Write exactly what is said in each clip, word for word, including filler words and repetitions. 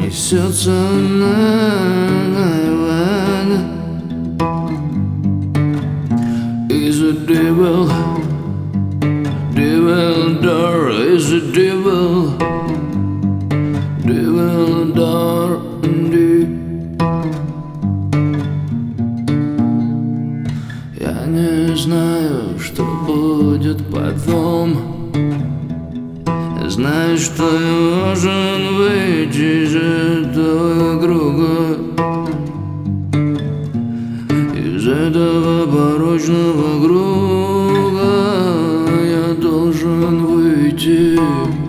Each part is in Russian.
несется наявно. Is a devil, devil door, is a devil, devil door indeed. Я не знаю, что будет потом. Знаю, что я должен выйти из этого круга, из этого порочного круга я должен выйти.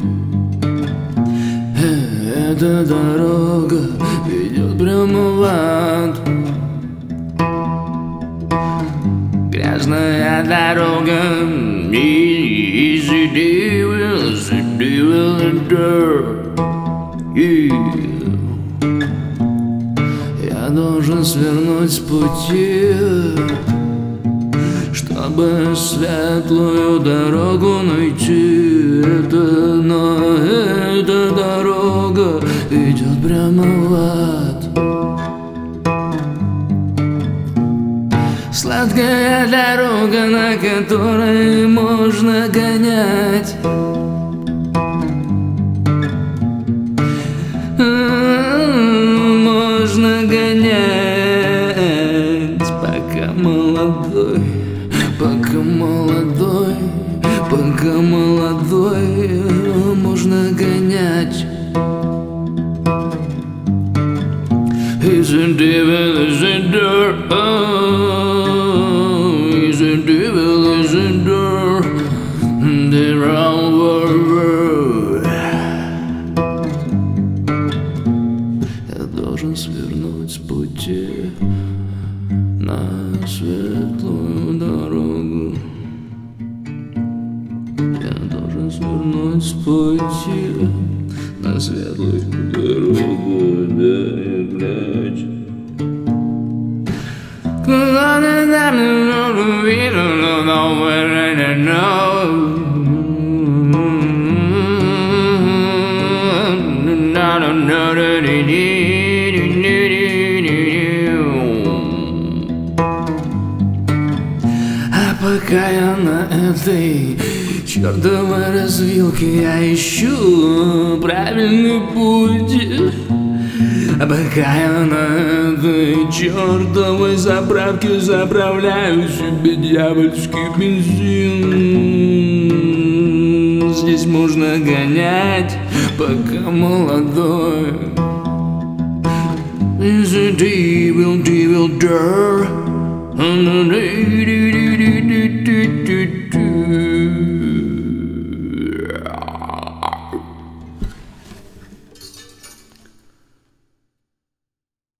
Эта дорога ведет прямо в ад. Грязная дорога, easy devil, easy devil door. Yeah. Я должен свернуть с пути, чтобы светлую дорогу найти. Это, но эта дорога идет прямо в ад. Сладкая дорога, на которой можно гонять. Можно гонять, пока молодой, пока молодой, пока молодой, можно гонять. He's a devil, is a door. Oh, he's a devil, is a door. The wrong world. Я должен свернуть с пути на светлую дорогу. Я должен свернуть с пути на светлую дорогу, да, блядь. А пока я на этой чертовой развилке, я ищу правильный путь. А пока я на этой чертовой заправке заправляю себе дьявольский бензин. Здесь можно гонять, пока молодой. Is a devil, devil door.